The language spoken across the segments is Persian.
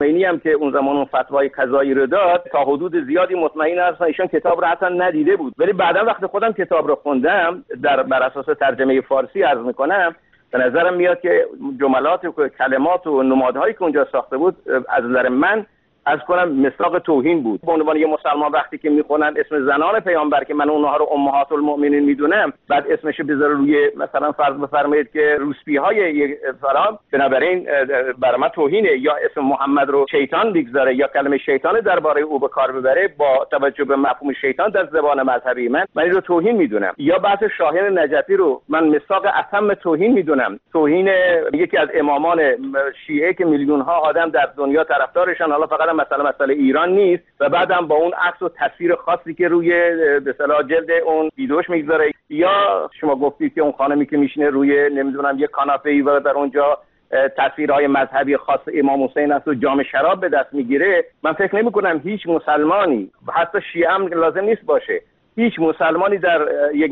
خمینی هم که اون زمان اون فتوای قضایی رو داد تا حدود زیادی مطمئن هستم ایشون کتاب رو حتی ندیده بود، ولی بعدا وقتی خودم کتاب رو خوندم بر اساس ترجمه فارسی عرض میکنم، به نظرم میاد که جملات و کلمات و نمادهایی که اونجا ساخته بود از نظر من از کنم مصداق توهین بود. به عنوان یه مسلمان وقتی که میخونن اسم زنان پیامبر که من اونها رو امهات المؤمنین میدونم، بعد اسمشو بذاره روی مثلا فرض بفرمایید که روسپی‌های فلان، بنابراین برای من توهینه. یا اسم محمد رو شیطان بگذاره یا کلمه شیطان درباره او به کار ببره با توجه به مفهوم شیطان در زبان مذهبی من این رو توهین میدونم. یا بحث شاهین نجفی رو من مصداق اتم توهین میدونم، توهین یکی از امامان شیعه که میلیون ها آدم در دنیا طرفدارشان، حالا فقط مسئله ایران نیست، و بعدم با اون عکس و تصویر خاصی که روی به اصطلاح جلد اون ویدیوش میگذاره. یا شما گفتید که اون خانمی که میشینه روی نمیدونم یه کاناپه‌ای و در اونجا تصویرهای مذهبی خاص امام حسین است و جام شراب به دست میگیره. من فکر نمی‌کنم هیچ مسلمانی، حتی شیعه هم لازم نیست باشه، هیچ مسلمانی در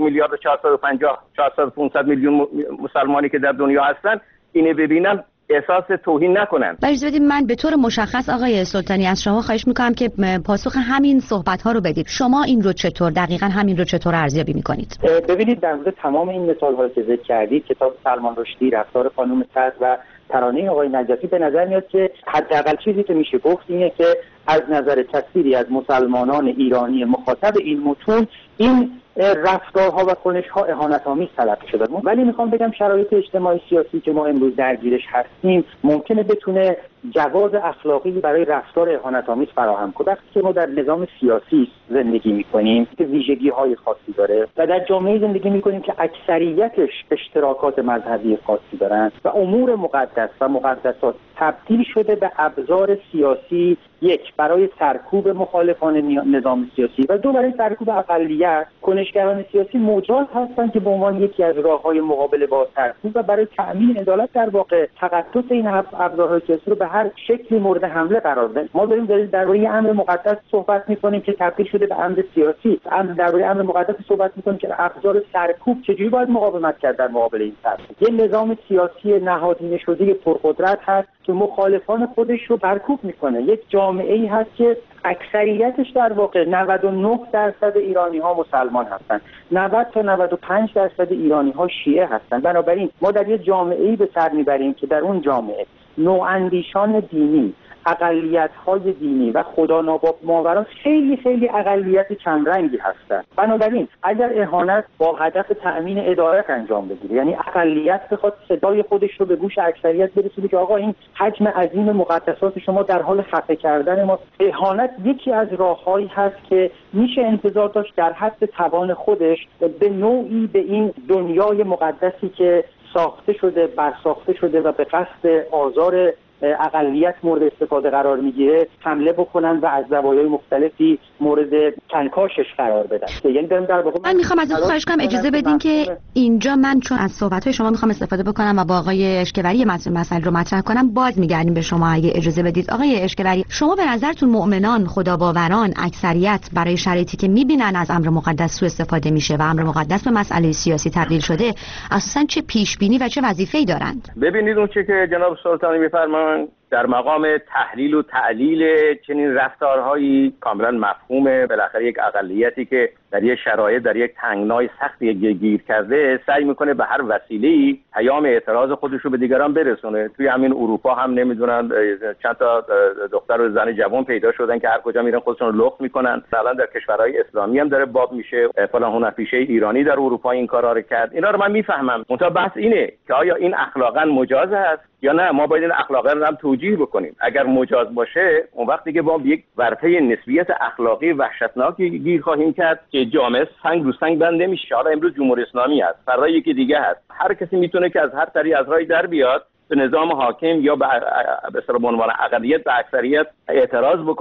1,450,000 میلیون مسلمانی که در دنیا هستن اینو ببینن احساس توهین نکنن. اجازه بدید من به طور مشخص آقای سلطانی از شما خواهش میکنم که پاسخ همین صحبت ها رو بدید. شما این رو چطور دقیقاً همین رو چطور ارزیابی میکنید؟ ببینید در مورد تمام این مثال ها که ذکر کردید، کتاب سلمان رشدی، رفتار خانم صدر و ترانه آقای نجفی، به نظر میاد که حداقل چیزی که میشه گفت اینه که از نظر تصویری از مسلمانان ایرانی مخاطب این متون این رفتارها و کنش‌ها اهانت‌آمیز تلقی شده. ولی میخوام بگم شرایط اجتماعی سیاسی که ما امروز درگیرش هستیم ممکنه بتونه جواز اخلاقی برای رفتار اهانت‌آمیز فراهم کنه. وقتی که ما در نظام سیاسی زندگی می‌کنیم که ویژگی‌های خاصی داره و در جامعه زندگی می‌کنیم که اکثریتش اشتراکات مذهبی خاصی دارن و امور مقدس و مقدسات تبدیل شده به ابزار سیاسی، یک برای سرکوب مخالفان نظام سیاسی و دو برای سرکوب اقلیت، کنشگران سیاسی مجاز هستند که به عنوان یکی از راه‌های مقابله با سرکوب و برای تأمین عدالت در واقع تقدس این ابزارهای سیاسی رو به هر شکلی مورد حمله قرار بدن. ما داریم درباره امر مقدس صحبت می‌کنیم که تبدیل شده به امر سیاسی. درباره امر مقدس صحبت می‌کنیم که ابزار سرکوب چجوری باید مقاومت کرد در مقابل این سرکوب. یه نظام سیاسی نهادینه شده پرقدرت هست که مخالفان خودش رو برکوب می‌کنه. یک جامعه‌ای هست که اکثریتش در واقع 99% ایرانی‌ها مسلمان هستند، 90 تا 95% ایرانی‌ها شیعه هستند. بنابراین ما در یک جامعه‌ای به سر می‌بریم که در اون جامعه نواندیشان دینی، اقلیت‌های دینی و خدا ناباوران خیلی خیلی اقلیت چند رنگی هستند. بنابراین اگر اهانت با هدف تأمین عدالت انجام بگیره، یعنی اقلیت بخواد صدای خودش رو به گوش اکثریت برسونه که آقا این حجم عظیم مقدسات شما در حال خفه کردن ما، اهانت یکی از راه‌هایی هست که میشه انتظار داشت در حد توان خودش به نوعی به این دنیای مقدسی که ساخته شده، برساخته شده و به قصد آزار اقلیت مورد استفاده قرار میگیره حمله بکنن و از زوایای مختلفی مورد کنکاشش قرار بدن. یعنی در واقع من میخوام ازتون خواهش کنم اجازه بدین که اینجا من چون از صحبت‌های شما میخوام استفاده بکنم و با آقای اشکوری مسئله رو مطرح کنم، باز میگردیم به شما اگه اجازه بدید. آقای اشکوری، شما به نظرتون مؤمنان، خداباوران، اکثریت برای شرایطی که میبینن از امر مقدس سوء استفاده میشه و امر مقدس به مسئله سیاسی تبدیل شده، اساساً چه پیش بینی و چه وظیفه‌ای دارند؟ ببینید اون چیزی که جناب سلطانی میفرمایند در مقام تحلیل و تعلیل چنین رفتارهایی کاملا مفهومه. بالاخره یک اقلیتی که در یک شرایط در یک تنگنای سختی گیر کرده سعی میکنه به هر وسیله‌ای پیام اعتراض خودش رو به دیگران برسونه. توی همین اروپا هم نمیدونن چند تا دختر و زن جوان پیدا شدن که هر کجا میرن خودشون رو لخت میکنن. الان در کشورهای اسلامی هم داره باب میشه. فلان هنرپیشه ایرانی در اروپا این کارا رو کرد. اینا رو من میفهمم. منتها بحث اینه که آیا این اخلاقا مجاز است یا نه؟ ما باید این اخلاقا رو هم توجیه بکنیم. اگر مجاز باشه اون وقتی که با یک ورطه نسبیت اخلاقی وحشتناکی گیر خواهیم کرد که جامعه سنگ رو سنگ بند نمیشه. حالا امروز جمهوری اسلامی هست، فردا یکی دیگه هست. هر کسی میتونه که از هر طریق از راه در بیاد به نظام حاکم یا به عنوان اقلیت به اکثریت اعتراض بکنه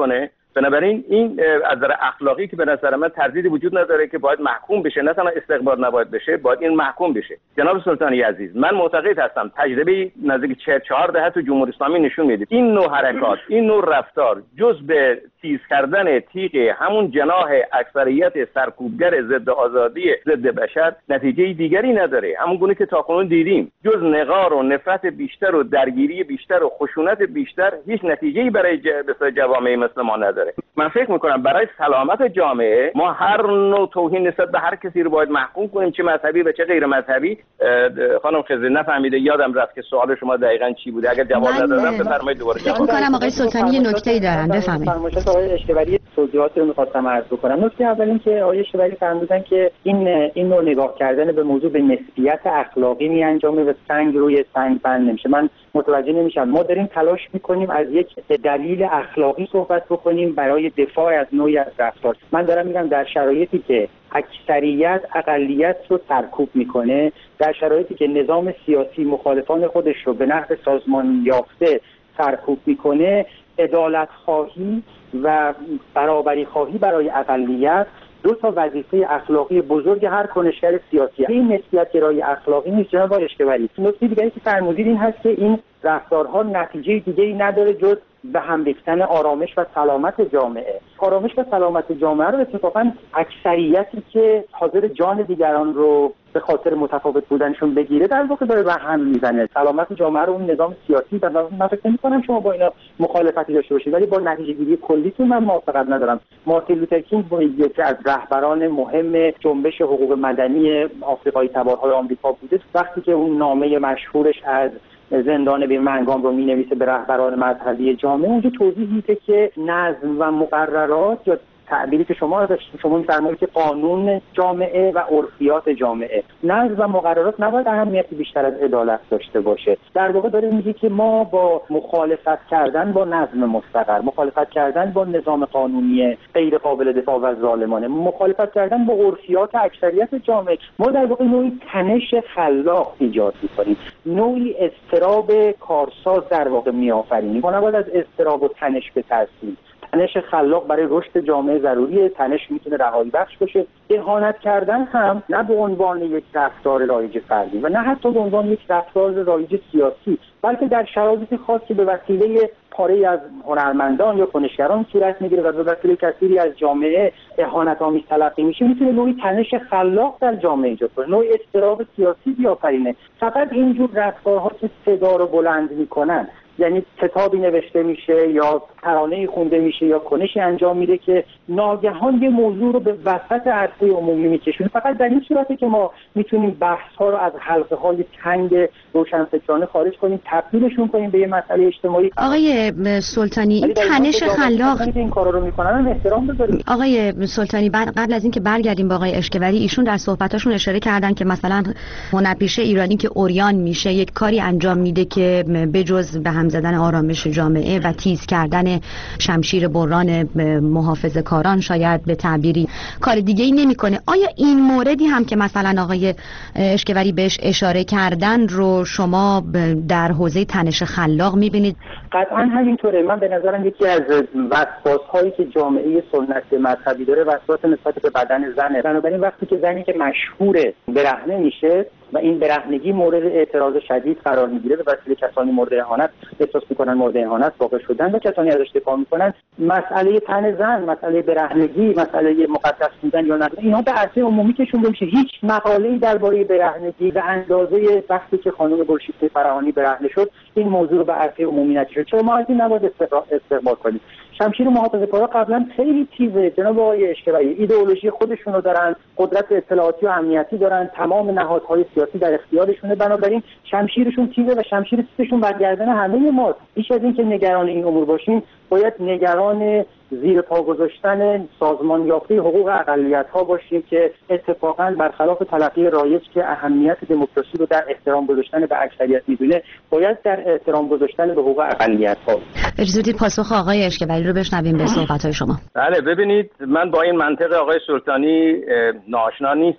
بنابراین این از نظر اخلاقی که به نظر من تردیدی وجود نداره که باید محکوم بشه، نه تنها استقبال نباید بشه، باید این محکوم بشه. جناب سلطانی عزیز، من معتقد هستم تجربه نزدیک 4 دهه تو جمهوری اسلامی نشون میده این نوع حرکات، این نوع رفتار جز به تیز کردن تیغ همون جناح اکثریت سرکوبگر ضد آزادی ضد بشر نتیجه دیگری نداره. همون گونه که تاکنون دیدیم جز نقار و نفرت بیشتر و درگیری بیشتر و خشونت بیشتر هیچ نتیجه‌ای برای جوامع مثل ما نداره. من فکر میکنم برای سلامت جامعه ما هر نوع توهین نسبت به هر کسی رو باید محکوم کنیم، چه مذهبی و چه غیر مذهبی. خانم خضری نفهمیده، یادم رفت که سوال شما دقیقاً چی بوده، اگر جواب ندادم بفرمایید دوباره جواب. فکر می‌کنم آقای سلطانی یه نکته‌ای دارن، بفرمایید. آقای اشکبری توضیحات رو می‌خواستم عرض بکنم. نکته اول این که آقای اشکبری فرمودن که این نوع نگاه کردن به موضوع به نسبیت اخلاقی می‌انجامه و سنگ روی سنگ بند نمیشه. من متوجه نمیشم. ما داریم تلاش می‌کنیم از یک دلیل اخلاقی صحبت بکنیم برای دفاع از نوعی از رفتار. من دارم میگم در شرایطی که اکثریت اقلیت رو سرکوب میکنه، در شرایطی که نظام سیاسی مخالفان خودش رو به نحو سازمان یافته سرکوب میکنه، عدالت خواهی و برابری خواهی برای اقلیت دو تا وظیفه اخلاقی بزرگ هر کنشگر سیاسی. این نسبیت گرایی اخلاقی نیست جناب اشکبری. نکته دیگری که فرمودید این هست که این رفتارها نتیجه دیگه‌ای نداره جز به هم ریختن آرامش و سلامت جامعه. آرامش و سلامت جامعه رو اتفاقاً اکثریتی که حاضر جان دیگران رو به خاطر متفاوت بودنشون بگیره در واقع داره به هم میزنه. سلامت جامعه رو اون نظام سیاسی در واقع من فکر نمی‌کنم شما با اینا مخالفتی داشته باشید، ولی با نتیجه‌گیری کلیتون من موافقت ندارم. مارتین لوتر کینگ با یکی از رهبران مهم جنبش حقوق مدنی آفریقای تبارهای آمریکا بوده. وقتی که اون نامه مشهورش از زندان بیرمنگام رو می‌نویسه به رهبران مذهبی جامعه، اونجا توضیح میده که نظم و مقررات یا تعبیری که شما می‌فرمایید که قانون جامعه و عرفیات جامعه، نظم و مقررات نباید اهمیتی بیشتر از عدالت داشته باشه. در واقع داره میگه که ما با مخالفت کردن با نظم مستقر، مخالفت کردن با نظام قانونی غیر قابل دفاع و ظالمانه، مخالفت کردن با عرفیات اکثریت جامعه، ما در واقع نوعی تنش خلاق ایجاد می‌کنیم، نوعی اضطراب کارساز در واقع می‌آفرینیم. ما نباید از اضطراب و تنش بترسیم. تنش خلاق برای رشد جامعه ضروریه. تنش میتونه رهایی بخش باشه. اهانت کردن هم نه به عنوان یک رفتار رایج فردی و نه حتی به عنوان یک رفتار رایج سیاسی، بلکه در شرایط خاص که به وسیله پاره‌ای از هنرمندان یا کنشگران صورت میگیره و به وسیله کثیری از جامعه اهانت‌آمیز تلقی میشه، میتونه نوعی تنش خلاق در جامعه ایجاد کنه، نوعی اضطراب سیاسی بیافرینه. فقط اینجور رفتارها که صدا رو بلند میکنن، یعنی کتابی نوشته میشه یا ترانه‌ای خونده میشه یا کنشی انجام میده که ناگهان یه موضوع رو به وسط عرصه عمومی میکشونه، فقط در این صورته که ما میتونیم بحث‌ها رو از حلقه‌های تنگ روشنفکرانه خارج کنیم، تبدیلشون کنیم به یه مسئله اجتماعی. آقای سلطانی، این تنش خلاق این کارا رو میکنن احترام بذارید. آقای سلطانی، قبل از اینکه برگردیم با آقای اشکبری، ایشون در صحبتاشون اشاره کردن که مثلا هنرپیشه ایرانی که عریان میشه یک کاری انجام میده که بجز به هم زدن آرامش جامعه و تیز کردن شمشیر بران محافظه‌کاران شاید به تعبیری کار دیگه‌ای نمی‌کنه. آیا این موردی هم که مثلا آقای اشکبری بهش اشاره کردن رو شما در حوزه تنش خلاق می‌بینید؟ قطعاً همینطوره. من به نظرم یکی از وسواس‌هایی که جامعه سنت مذهبی داره وسواس نسبت به بدن زنه. بنابراین وقتی که زنی که مشهور برهنه میشه و این برهنگی مورد اعتراض شدید قرار میگیره، به وسیله کسانی مورد اهانت احساس میکنن مورد اهانت واقع شدن و کسانی ازش دفاع میکنن، مسئله تن زن، مسئله برهنگی، مسئله مقدس بودن یا نه، اینا به عرصه عمومی کشونده میشه. هیچ مقاله‌ای درباره برهنگی به اندازه وقتی که خانم گلشیفته فراهانی برهنه شد این موضوع رو به عرصه عمومی نکشید. چرا ما از این نباید استقبال کنیم؟ شمشیر محافظه‌کارا قبلا خیلی تیزه جناب آقای اشکبری، ایدئولوژی خودشونو دارن، قدرت اطلاعاتی و امنیتی دارن، تمام نهادهای سیاسی در اختیارشونه، بنابراین شمشیرشون تیزه و شمشیر سیستشون بر گردن همه ماست. بیش از این که نگران این امور باشیم، باید نگران زیر پا گذاشتن سازمان یافته حقوق اقلیت‌ها باشیم که اتفاقاً برخلاف تلقی رایج که اهمیت دموکراسی رو در احترام گذاشتن به اکثریت می‌دونه، باید در احترام گذاشتن به حقوق اقلیت‌ها. اجازه بدید پاسخ آقای اشکبری رو بشنویم به صحبت‌های شما. بله، ببینید من با این منطق آقای سلطانی ناآشنا نیستم.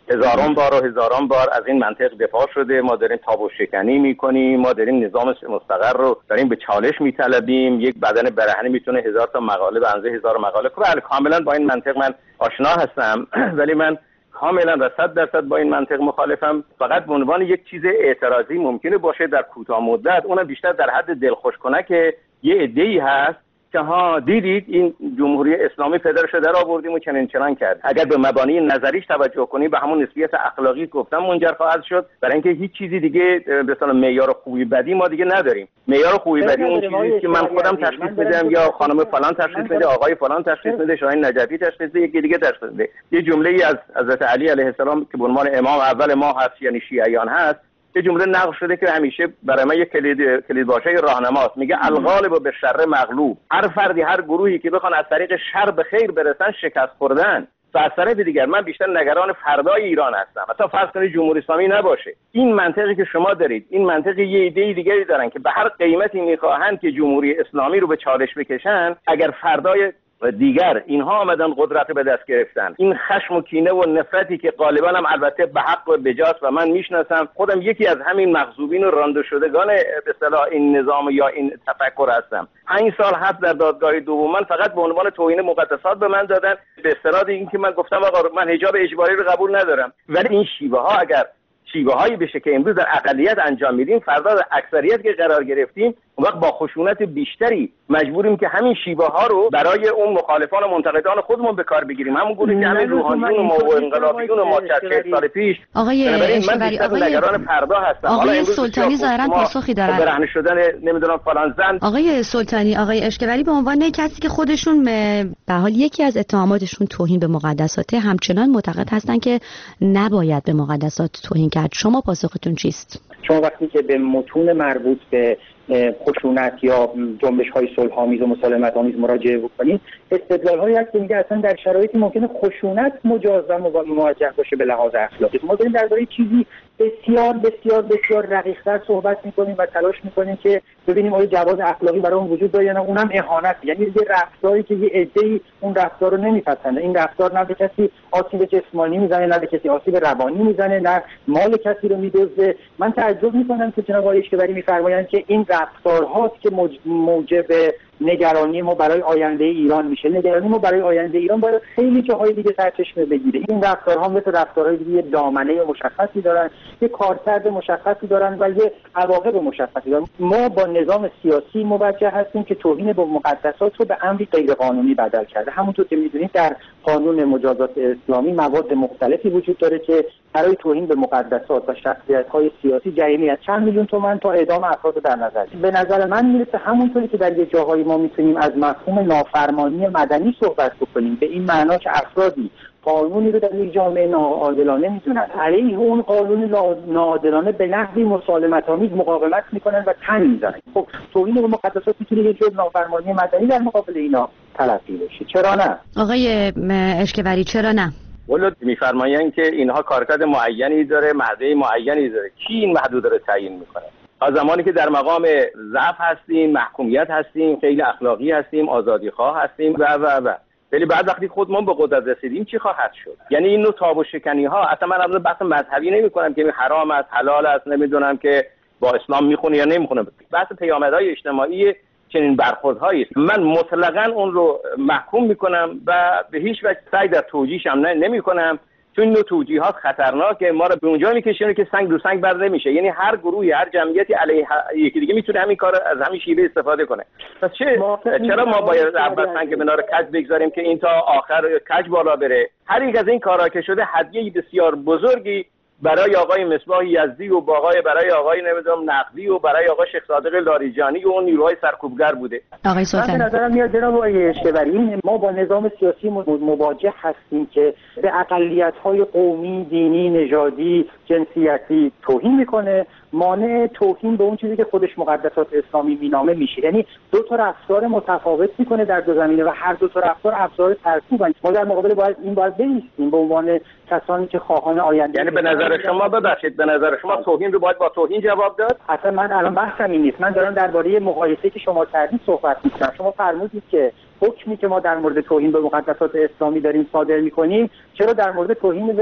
هزاران بار و هزاران بار از این منطق دفاع شده. ما داریم تابو شکنی میکنیم، ما داریم نظام مستقر رو داریم به چالش میطلبیم. یک بدن برهنه میتونه 1000 تا مقاله به اندازه 1000 مقاله کنه. کاملا با این منطق من آشنا هستم ولی من کاملا و 100% با این منطق مخالفم. فقط به عنوان یک چیز اعتراضی ممکنه باشه در کوتاه مدت، اونم بیشتر در حد دلخوش کنه که یه عده‌ای هست که ها دیدید این جمهوری اسلامی پدرش در آوردیم و چنین کرد. اگر به مبانی نظریش توجه کنیم به همون نسبیت اخلاقی گفتم منجر خواهد شد، برای اینکه هیچ چیزی دیگه به اصطلاح معیار خوبی بدی ما دیگه نداریم. معیار خوبی بدی اون چیزی که من خودم تشخیص میدم یا خانم فلان تشخیص میده، آقای فلان تشخیص میده، شاهین نجفی تشخیص میده، یکی دیگه تشخیص میده. یه جمله‌ای از حضرت علی علیه السلام که به عنوان امام اول ما هست یعنی شیعیان هست، یه جمله نقل شده که همیشه برای من یک کلید واژه راهنماست. میگه الغالب به شر مغلوب. هر فردی، هر گروهی که بخوان از طریق شر به خیر برسن شکست خوردن. و از طرف دیگر من بیشتر نگران فردای ایران هستم. حتی فرض کنید جمهوری اسلامی نباشه، این منطقی که شما دارید، این منطق یه ایده دیگری دارن که به هر قیمتی میخواهند که جمهوری اسلامی رو به چالش بکشن. اگر فردای دیگر اینها آمدن قدرت به دست گرفتن، این خشم و کینه و نفرتی که غالبا هم البته به حق و بجاست و من میشناسم خودم یکی از همین مغضوبین و رانده شدگان به اصطلاح این نظام یا این تفکر هستم. 5 سال حبس در دادگاه دوم من فقط به عنوان توهین مقدسات به من دادن به استناد اینکه من گفتم آقا من حجاب اجباری رو قبول ندارم. ولی این شیوه ها اگر شیوه هایی بشه که امروز در اقلیت انجام میدیم، فردا در اکثریت که قرار گرفتیم، اون وقت با خشونت بیشتری مجبوریم که همین شیوه ها رو برای اون مخالفان و منتقدان خودمون به کار بگیریم. همون گونه که همین روحانیون و انقلابیون و ما 40 سال پیش. آقای اشکبری، نگران فردا هستم. آقای سلطانی ظاهرا پاسخی دارن. برهنه شدن نمیدونم فلان زن. آقای سلطانی، آقای اشکبری به عنوان کسی که خودشون به حال یکی از اتهاماتشون توهین به مقدسات، همچنان معتقد هستن که نباید به مقدسات توهین کرد. شما پاسختون چیست؟ شما وقتی که به متون مربوط به خشونت یا جنبش‌های صلح‌آمیز و مسالمت‌آمیز مراجعه بکنید، استدلال‌هایی هست که میگه اصلا در شرایطی ممکنه خشونت مجاز و موجه باشه به لحاظ اخلاقی. ما داریم درباره چیزی بسیار بسیار بسیار رقیق‌تر صحبت می‌کنیم و تلاش می‌کنیم که ببینیم آیا جواز اخلاقی برای اون وجود داره یا نه. اونم اهانت، یعنی یه رفتاری که یه عده‌ای اون رفتار رو نمی‌پسنده. این رفتار نه به کسی آسیب جسمانی میزنه، نه به کسی آسیب روانی میزنه، نه مال کسی رو می‌دزده. من تعجب می‌کنم که جناب آقای اشکبری می‌فرمایند که این رفتارهاست که موجب نگرانی ما برای آینده ایران میشه. نگرانی ما برای آینده ایران باید خیلی جاهای دیگه سرچشمه بگیره. این رفتارها مثل رفتارهای دیگه دامنه مشخصی دارن، یه کارکرد مشخصی دارن و یه عواقب مشخصی دارن. ما با نظام سیاسی مواجه هستیم که توهین به مقدسات رو به امری غیرقانونی بدل کرده. همونطور که میدونید در قانون مجازات اسلامی مواد مختلفی وجود داره که برای توهین به مقدسات و شخصیت‌های سیاسی جریمه از چند میلیون تومان تا اعدام افراد در نظر. به نظر من میرسه همونطوری که در یه جاهای ما میتونیم از مفهوم نافرمانی مدنی صحبت بکنیم، به این معنا که افرادی قانونی رو در یک جامعه ناعادلانه میدونن، علیه اون قانون ناعادلانه به نحوی مسالمت‌آمیز مقاومت میکنن و تن میزنن. خب توهین به مقدسات میتونه یه جور نافرمانی مدنی در مقابل اینا تلقی بشه. چرا نه؟ آقای اشکبری چرا نه؟ ولود میفرمایند که اینها کارکرد معینی داره، محدوده معینی داره. کی این محدوده رو تعیین میکنه؟ از زمانی که در مقام ضعف هستیم، محکومیت هستیم، خیلی اخلاقی هستیم، آزادیخواه هستیم و ولی بعد وقتی خودمون به قدرت رسیدیم چی خواهد شد؟ یعنی این نوع تابو شکنی ها، اصلا من الان بحث مذهبی نمی کنم که حرام است، حلال است، نمیدونم که با اسلام میخونه یا نمیخونه، بحث پیامدهای اجتماعی چنین برخوردهایی است. من مطلقاً اون رو محکوم میکنم و به هیچ وجه سعی در توجیهش هم نمیکنم، چون این نوع توجیهات خطرناکه، ما رو به اونجا میکشونه که سنگ رو سنگ بر نمیشه. یعنی هر گروهی، هر جمعیتی علیه یکی دیگه میتونه همین کار از همین شیوه استفاده کنه. پس چرا ما باید اول سنگ کنار کج بگذاریم که این تا آخر کج بالا بره؟ هر یک از این کارا که شده هدیه بسیار بزرگی برای آقای مصباح یزدی و برای آقای نمیدونم نقدی و برای آقای شیخ صادق لاریجانی و اون نیروهای سرکوبگر بوده. آقای سلطانی، من به نظرم میاد جناب آقای اشکبری، ما با نظام سیاسی مواجه هستیم که به اقلیت‌های قومی، دینی، نژادی، جنسیتی توهین میکنه. مانع توهین به اون چیزی که خودش مقدسات اسلامی مینامه میشه. یعنی دو تا رفتار متفاوت میکنه در دو زمینه و هر دو تا رفتار ابزار ترکیبن. ما در مقابل باید بایستیم به عنوان کسانی که خواهان آینده. یعنی به نظر شما ببخشید، به نظر شما توهین رو باید با توهین جواب داد؟ اصلا من الان بحثم این نیست. من دارم درباره مقایسه که شما کردید صحبت میکنم. شما فرمودید که حکمی که ما در مورد توهین به مقدسات اسلامی داریم صادر میکنیم، چرا در مورد توهین به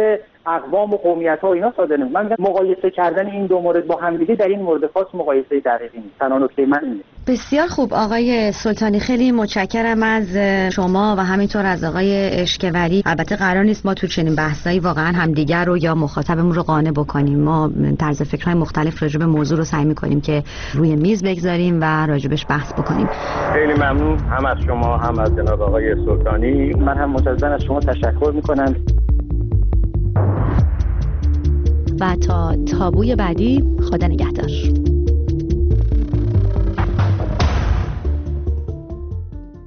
اقوام و قومیت‌ها و اینا صادر نمیشه. من میگم مقایسه کردن این دو مورد با همدیگه در این مورد خاص مقایسه دقیقی نیست. تنها نکته من اینه. بسیار خوب آقای سلطانی، خیلی متشکرم از شما و همینطور از آقای اشکوری. البته قرار نیست ما تو چنین بحثایی واقعا همدیگر رو یا مخاطبمون رو قانع بکنیم. ما طرز فکرهای مختلف راجع به موضوع رو سعی می‌کنیم که روی میز بگذاریم و راجبش بحث بکنیم. خیلی ممنون هم از شما هم از جناب آقای سلطانی. من هم مجدداً از شما تشکر می‌کنم. و تا تابوی بعدی، خدا نگهدار.